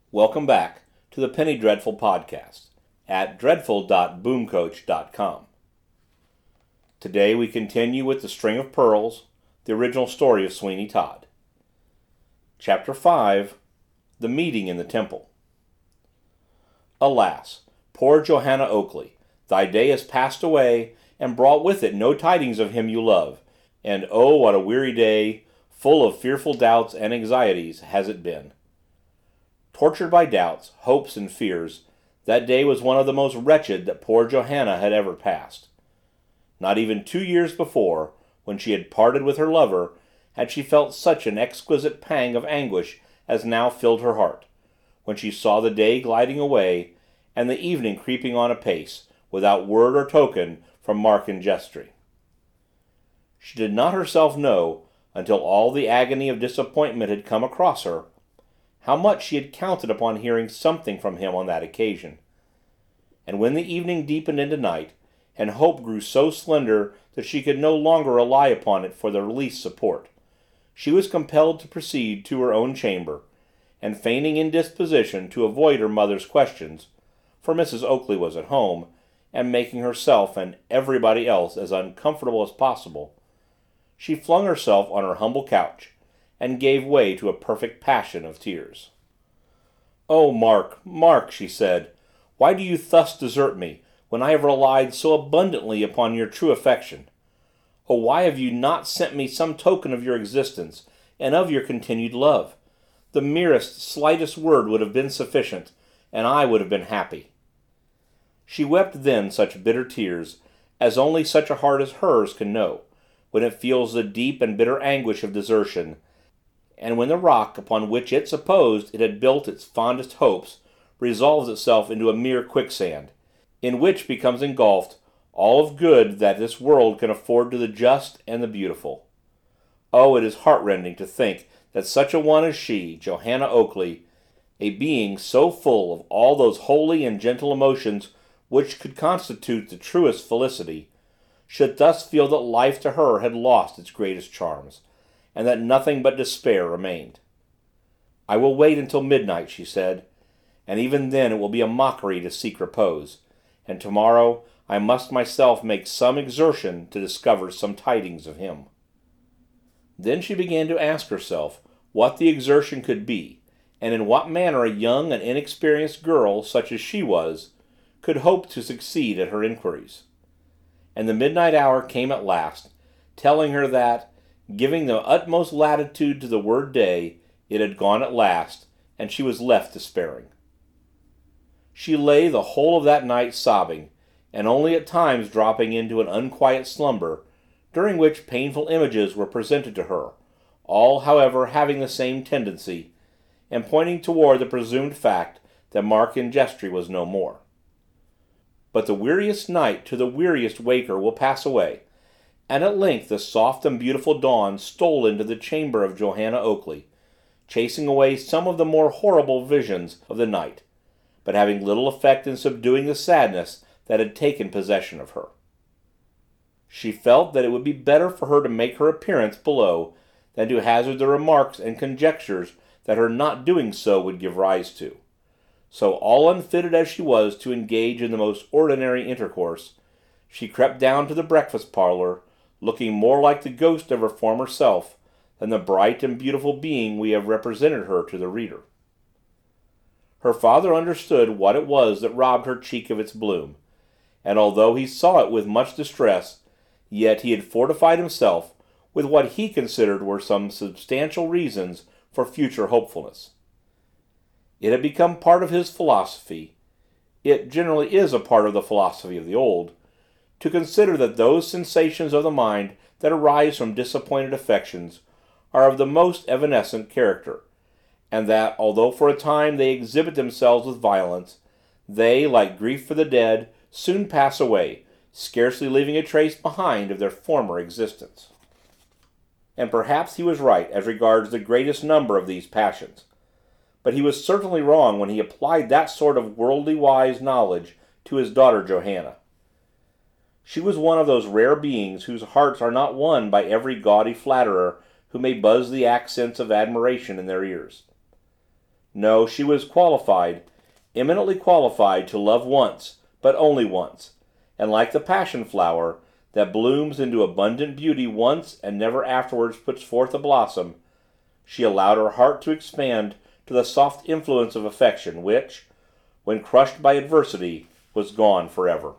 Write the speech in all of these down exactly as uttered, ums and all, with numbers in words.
Welcome back to the Penny Dreadful podcast at dreadful dot boomcoach dot com. Today we continue with The String of Pearls, the original story of Sweeney Todd. Chapter five, The Meeting in the Temple. Alas, poor Johanna Oakley, thy day has passed away, and brought with it no tidings of him you love, and oh, what a weary day, full of fearful doubts and anxieties, has it been. Tortured by doubts, hopes, and fears, that day was one of the most wretched that poor Johanna had ever passed. Not even two years before, when she had parted with her lover, had she felt such an exquisite pang of anguish as now filled her heart, when she saw the day gliding away, and the evening creeping on apace, without word or token from Mark and Jestry. She did not herself know, until all the agony of disappointment had come across her, how much she had counted upon hearing something from him on that occasion. And when the evening deepened into night, and hope grew so slender that she could no longer rely upon it for the least support, she was compelled to proceed to her own chamber, and feigning indisposition to avoid her mother's questions, for Missus Oakley was at home, and making herself and everybody else as uncomfortable as possible, she flung herself on her humble couch, and gave way to a perfect passion of tears. "Oh, Mark, Mark," she said, "why do you thus desert me, when I have relied so abundantly upon your true affection? Oh, why have you not sent me some token of your existence, and of your continued love? The merest, slightest word would have been sufficient, and I would have been happy." She wept then such bitter tears, as only such a heart as hers can know, when it feels the deep and bitter anguish of desertion, and when the rock upon which it supposed it had built its fondest hopes resolves itself into a mere quicksand, in which becomes engulfed all of good that this world can afford to the just and the beautiful. Oh, it is heartrending to think that such a one as she, Johanna Oakley, a being so full of all those holy and gentle emotions which could constitute the truest felicity, should thus feel that life to her had lost its greatest charms, and that nothing but despair remained. "I will wait until midnight," she said, "and even then it will be a mockery to seek repose, and tomorrow I must myself make some exertion to discover some tidings of him." Then she began to ask herself what the exertion could be, and in what manner a young and inexperienced girl, such as she was, could hope to succeed at her inquiries. And the midnight hour came at last, telling her that, giving the utmost latitude to the word day, it had gone at last, and she was left despairing. She lay the whole of that night sobbing, and only at times dropping into an unquiet slumber, during which painful images were presented to her, all, however, having the same tendency, and pointing toward the presumed fact that Mark and Jestry was no more. But the weariest night to the weariest waker will pass away, and at length the soft and beautiful dawn stole into the chamber of Johanna Oakley, chasing away some of the more horrible visions of the night, but having little effect in subduing the sadness that had taken possession of her. She felt that it would be better for her to make her appearance below than to hazard the remarks and conjectures that her not doing so would give rise to. So, all unfitted as she was to engage in the most ordinary intercourse, she crept down to the breakfast parlor, looking more like the ghost of her former self than the bright and beautiful being we have represented her to the reader. Her father understood what it was that robbed her cheek of its bloom, and although he saw it with much distress, yet he had fortified himself with what he considered were some substantial reasons for future hopefulness. It had become part of his philosophy, it generally is a part of the philosophy of the old, to consider that those sensations of the mind that arise from disappointed affections are of the most evanescent character, and that, although for a time they exhibit themselves with violence, they, like grief for the dead, soon pass away, scarcely leaving a trace behind of their former existence. And perhaps he was right as regards the greatest number of these passions, but he was certainly wrong when he applied that sort of worldly-wise knowledge to his daughter Johanna. She was one of those rare beings whose hearts are not won by every gaudy flatterer who may buzz the accents of admiration in their ears. No, she was qualified, eminently qualified to love once, but only once, and like the passion flower, that blooms into abundant beauty once and never afterwards puts forth a blossom, she allowed her heart to expand to the soft influence of affection, which, when crushed by adversity, was gone forever.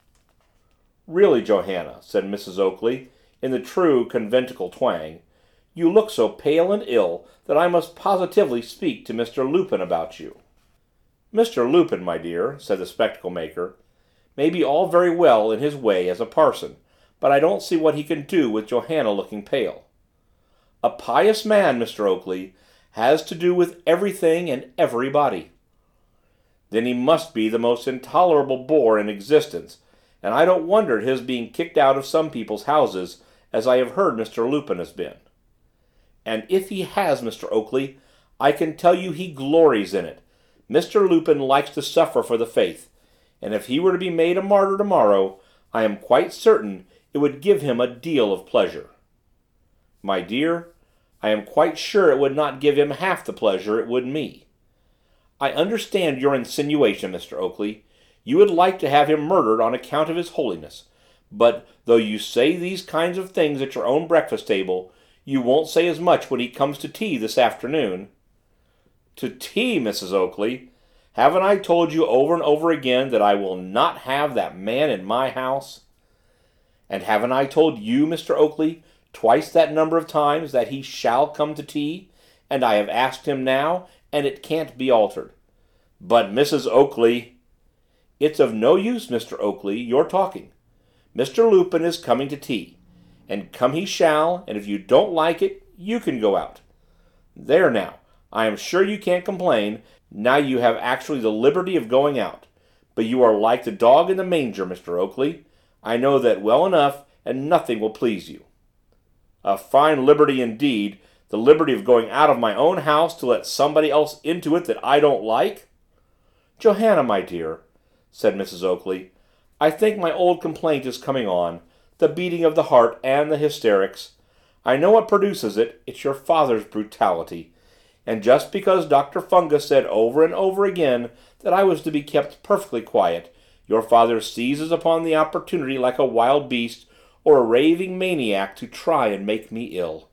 "Really, Johanna," said Missus Oakley, in the true conventicle twang, "you look so pale and ill that I must positively speak to Mister Lupin about you." "Mister Lupin, my dear," said the spectacle maker, "may be all very well in his way as a parson, but I don't see what he can do with Johanna looking pale." "A pious man, Mister Oakley, has to do with everything and everybody." "Then he must be the most intolerable bore in existence, and I don't wonder at his being kicked out of some people's houses, as I have heard Mister Lupin has been." "And if he has, Mister Oakley, I can tell you he glories in it. Mister Lupin likes to suffer for the faith, and if he were to be made a martyr tomorrow, I am quite certain it would give him a deal of pleasure." "My dear, I am quite sure it would not give him half the pleasure it would me." "I understand your insinuation, Mister Oakley. You would like to have him murdered on account of his holiness, but though you say these kinds of things at your own breakfast table, you won't say as much when he comes to tea this afternoon." "To tea, Missus Oakley? Haven't I told you over and over again that I will not have that man in my house?" "And haven't I told you, Mister Oakley, twice that number of times that he shall come to tea, and I have asked him now, and it can't be altered." "But, Missus Oakley—" "It's of no use, Mister Oakley, your talking. Mister Lupin is coming to tea, and come he shall, and if you don't like it, you can go out. There now, I am sure you can't complain, now you have actually the liberty of going out. But you are like the dog in the manger, Mister Oakley. I know that well enough, and nothing will please you." "A fine liberty indeed, the liberty of going out of my own house to let somebody else into it that I don't like." "Johanna, my dear," said Missus Oakley, "I think my old complaint is coming on, the beating of the heart and the hysterics. I know what produces it, it's your father's brutality, and just because Doctor Fungus said over and over again that I was to be kept perfectly quiet, your father seizes upon the opportunity like a wild beast or a raving maniac to try and make me ill."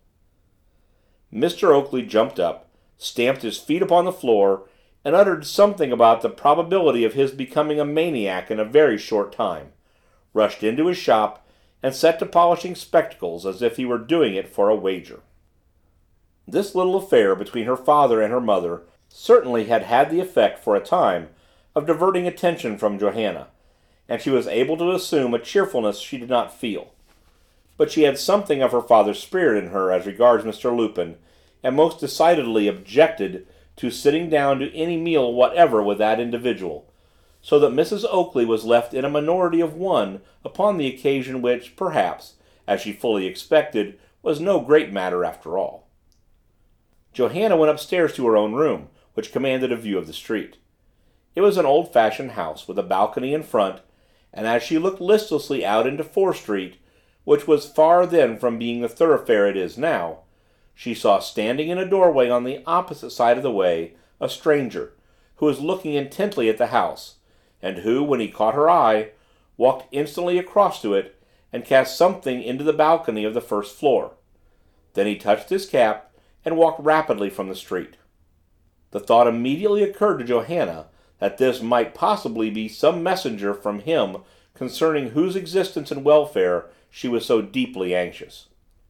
Mister Oakley jumped up, stamped his feet upon the floor, and uttered something about the probability of his becoming a maniac in a very short time, rushed into his shop, and set to polishing spectacles as if he were doing it for a wager. This little affair between her father and her mother certainly had had the effect, for a time, of diverting attention from Johanna, and she was able to assume a cheerfulness she did not feel. But she had something of her father's spirit in her as regards Mister Lupin, and most decidedly objected to sitting down to any meal whatever with that individual, so that Missus Oakley was left in a minority of one upon the occasion which, perhaps, as she fully expected, was no great matter after all. Johanna went upstairs to her own room, which commanded a view of the street. It was an old-fashioned house with a balcony in front, and as she looked listlessly out into Fore Street, which was far then from being the thoroughfare it is now, she saw standing in a doorway on the opposite side of the way a stranger, who was looking intently at the house, and who, when he caught her eye, walked instantly across to it and cast something into the balcony of the first floor. Then he touched his cap and walked rapidly from the street. The thought immediately occurred to Johanna that this might possibly be some messenger from him concerning whose existence and welfare she was so deeply anxious.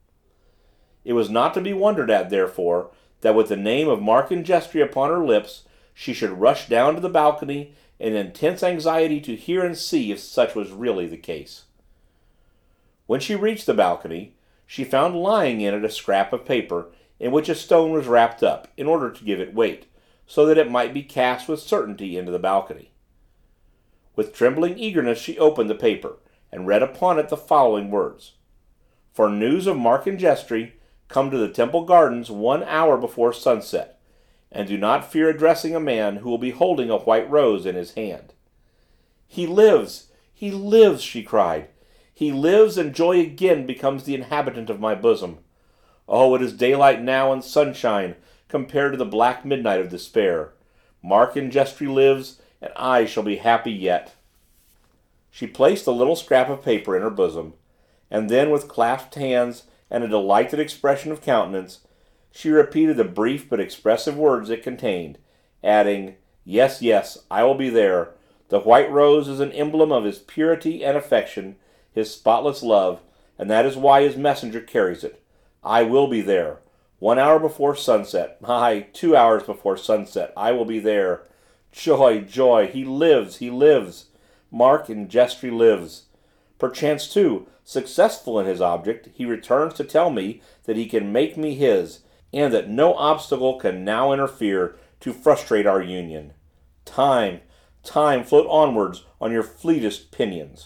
It was not to be wondered at, therefore, that with the name of Markin Jestry upon her lips she should rush down to the balcony in intense anxiety to hear and see if such was really the case. When she reached the balcony, she found lying in it a scrap of paper in which a stone was wrapped up, in order to give it weight, so that it might be cast with certainty into the balcony. With trembling eagerness she opened the paper, and read upon it the following words: "For news of Markin Jestry, come to the Temple Gardens one hour before sunset, and do not fear addressing a man who will be holding a white rose in his hand." "He lives! He lives!" she cried. "He lives, and joy again becomes the inhabitant of my bosom. Oh, it is daylight now and sunshine, compared to the black midnight of despair. Mark and Jestry lives, and I shall be happy yet." She placed the little scrap of paper in her bosom, and then, with clasped hands and a delighted expression of countenance, she repeated the brief but expressive words it contained, adding, "Yes, yes, I will be there. The white rose is an emblem of his purity and affection, his spotless love, and that is why his messenger carries it. I will be there. One hour before sunset, aye, two hours before sunset, I will be there. Joy, joy, he lives, he lives. Mark and Jestry lives. Perchance, too, successful in his object, he returns to tell me that he can make me his, and that no obstacle can now interfere to frustrate our union. Time, time, float onwards on your fleetest pinions."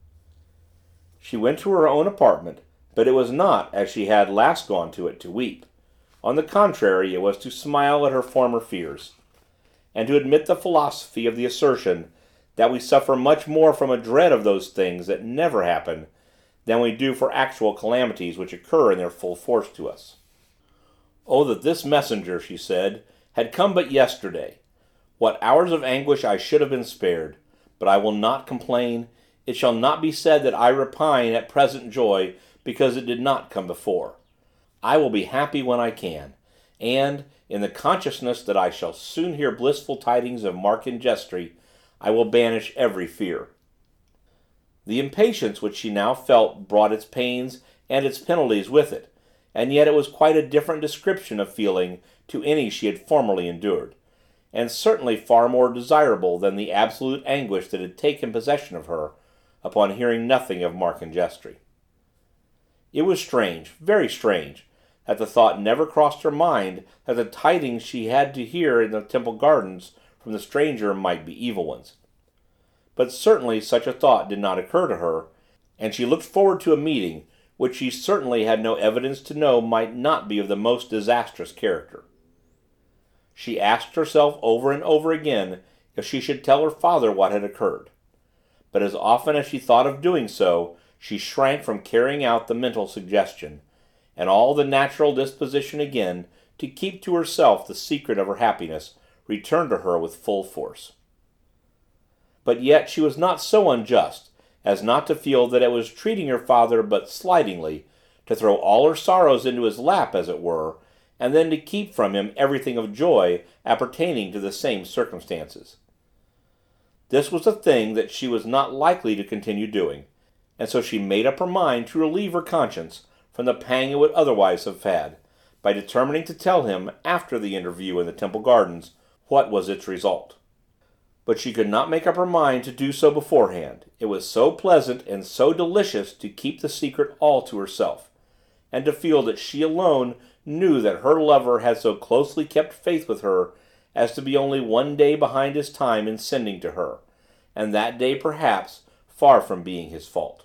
She went to her own apartment, but it was not, as she had last gone to it, to weep. On the contrary, it was to smile at her former fears, and to admit the philosophy of the assertion that we suffer much more from a dread of those things that never happen than we do for actual calamities which occur in their full force to us. "Oh, that this messenger," she said, "had come but yesterday! What hours of anguish I should have been spared! But I will not complain. It shall not be said that I repine at present joy because it did not come before. I will be happy when I can, and, in the consciousness that I shall soon hear blissful tidings of Mark and Jestry, I will banish every fear." The impatience which she now felt brought its pains and its penalties with it, and yet it was quite a different description of feeling to any she had formerly endured, and certainly far more desirable than the absolute anguish that had taken possession of her upon hearing nothing of Mark and Jestry. It was strange, very strange, that the thought never crossed her mind that the tidings she had to hear in the Temple Gardens from the stranger might be evil ones. But certainly such a thought did not occur to her, and she looked forward to a meeting which she certainly had no evidence to know might not be of the most disastrous character. She asked herself over and over again if she should tell her father what had occurred, but as often as she thought of doing so, she shrank from carrying out the mental suggestion, and all the natural disposition again to keep to herself the secret of her happiness returned to her with full force. But yet she was not so unjust as not to feel that it was treating her father but slightingly to throw all her sorrows into his lap, as it were, and then to keep from him everything of joy appertaining to the same circumstances. This was a thing that she was not likely to continue doing, and so she made up her mind to relieve her conscience from the pang it would otherwise have had, by determining to tell him, after the interview in the Temple Gardens, what was its result. But she could not make up her mind to do so beforehand. It was so pleasant and so delicious to keep the secret all to herself, and to feel that she alone knew that her lover had so closely kept faith with her as to be only one day behind his time in sending to her, and that day, perhaps, far from being his fault.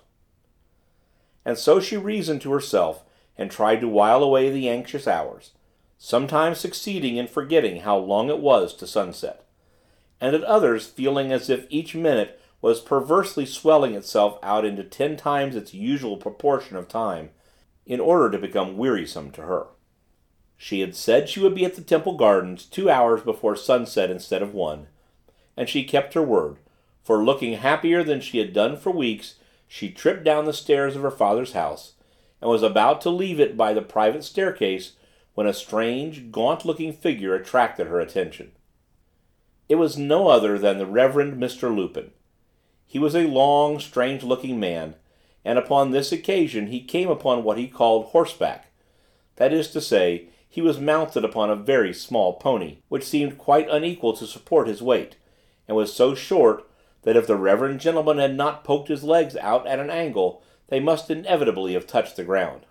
And so she reasoned to herself, and tried to while away the anxious hours, sometimes succeeding in forgetting how long it was to sunset, and at others feeling as if each minute was perversely swelling itself out into ten times its usual proportion of time, in order to become wearisome to her. She had said she would be at the Temple Gardens two hours before sunset instead of one, and she kept her word, for, looking happier than she had done for weeks, she tripped down the stairs of her father's house, and was about to leave it by the private staircase when a strange, gaunt-looking figure attracted her attention. It was no other than the Reverend Mister Lupin. He was a long, strange-looking man, and upon this occasion he came upon what he called horseback, that is to say, he was mounted upon a very small pony, which seemed quite unequal to support his weight, and was so short that if the reverend gentleman had not poked his legs out at an angle, they must inevitably have touched the ground.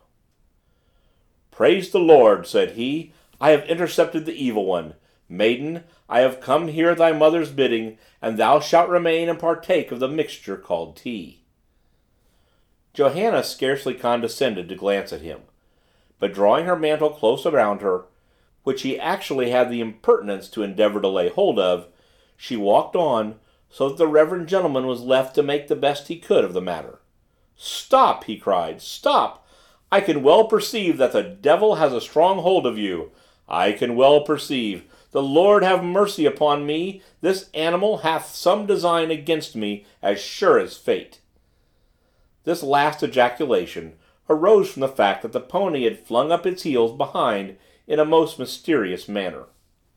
"Praise the Lord," said he, "I have intercepted the evil one. Maiden, I have come here at thy mother's bidding, and thou shalt remain and partake of the mixture called tea." Johanna scarcely condescended to glance at him, but drawing her mantle close around her, which he actually had the impertinence to endeavor to lay hold of, she walked on, so that the reverend gentleman was left to make the best he could of the matter. "Stop!" he cried. "Stop! I can well perceive that the devil has a strong hold of you. I can well perceive. The Lord have mercy upon me, this animal hath some design against me, as sure as fate." This last ejaculation arose from the fact that the pony had flung up its heels behind in a most mysterious manner.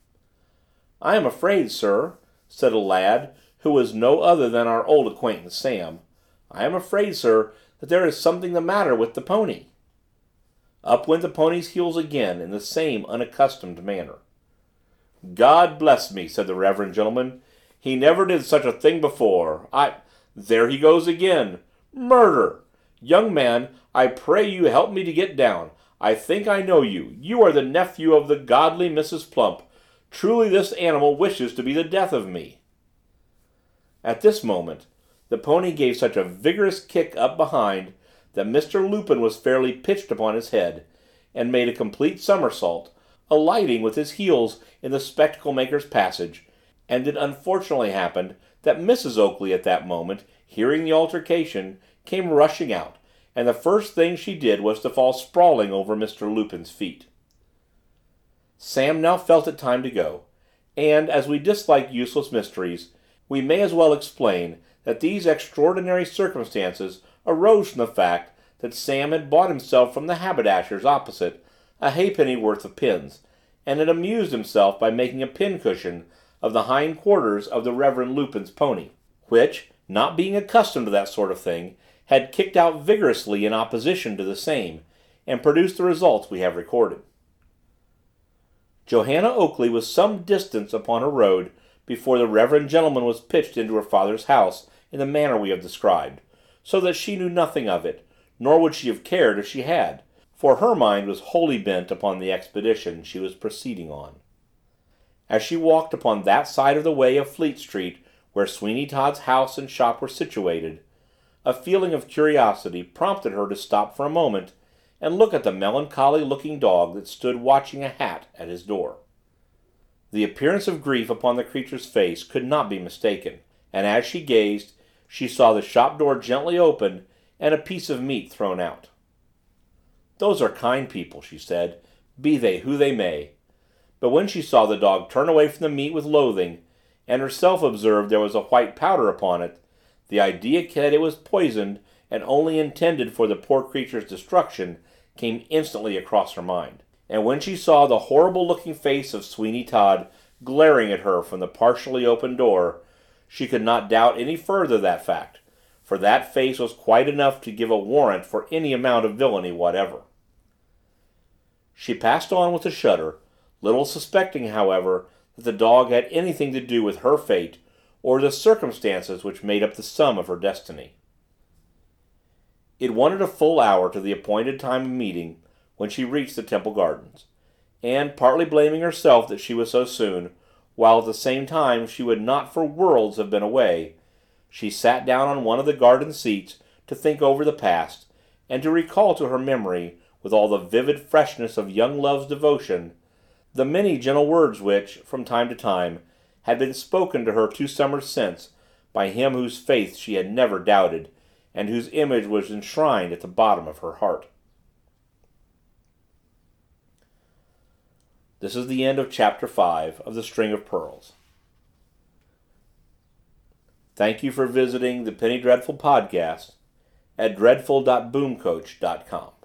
"I am afraid, sir," said a lad who was no other than our old acquaintance Sam, "I am afraid, sir, that there is something the matter with the pony." Up went the pony's heels again in the same unaccustomed manner. "God bless me," said the reverend gentleman, "he never did such a thing before. I there he goes again. Murder! Young man, I pray you help me to get down. I think I know you. You are the nephew of the godly Missus Plump. Truly this animal wishes to be the death of me." At this moment the pony gave such a vigorous kick up behind that Mister Lupin was fairly pitched upon his head, and made a complete somersault, alighting with his heels in the spectacle maker's passage, and it unfortunately happened that Missus Oakley at that moment, hearing the altercation, came rushing out, and the first thing she did was to fall sprawling over Mister Lupin's feet. Sam now felt it time to go, and, as we dislike useless mysteries, we may as well explain that these extraordinary circumstances arose from the fact that Sam had bought himself from the haberdasher's opposite a halfpenny worth of pins, and had amused himself by making a pincushion of the hind quarters of the Reverend Lupin's pony, which, not being accustomed to that sort of thing, had kicked out vigorously in opposition to the same, and produced the results we have recorded. Johanna Oakley was some distance upon her road before the reverend gentleman was pitched into her father's house in the manner we have described, so that she knew nothing of it, nor would she have cared if she had, for her mind was wholly bent upon the expedition she was proceeding on. As she walked upon that side of the way of Fleet Street where Sweeney Todd's house and shop were situated, a feeling of curiosity prompted her to stop for a moment and look at the melancholy-looking dog that stood watching a hat at his door. The appearance of grief upon the creature's face could not be mistaken, and as she gazed, she saw the shop door gently open and a piece of meat thrown out. "Those are kind people," she said, "be they who they may." But when she saw the dog turn away from the meat with loathing, and herself observed there was a white powder upon it, the idea that it was poisoned and only intended for the poor creature's destruction came instantly across her mind. And when she saw the horrible-looking face of Sweeney Todd glaring at her from the partially open door, she could not doubt any further that fact, for that face was quite enough to give a warrant for any amount of villainy whatever. She passed on with a shudder, little suspecting, however, that the dog had anything to do with her fate, or the circumstances which made up the sum of her destiny. It wanted a full hour to the appointed time of meeting when she reached the Temple Gardens, and, partly blaming herself that she was so soon, while at the same time she would not for worlds have been away, she sat down on one of the garden seats to think over the past, and to recall to her memory, with all the vivid freshness of young love's devotion, the many gentle words which, from time to time, had been spoken to her two summers since by him whose faith she had never doubted, and whose image was enshrined at the bottom of her heart. This is the end of Chapter five of The String of Pearls. Thank you for visiting the Penny Dreadful podcast at dreadful dot boomcoach dot com.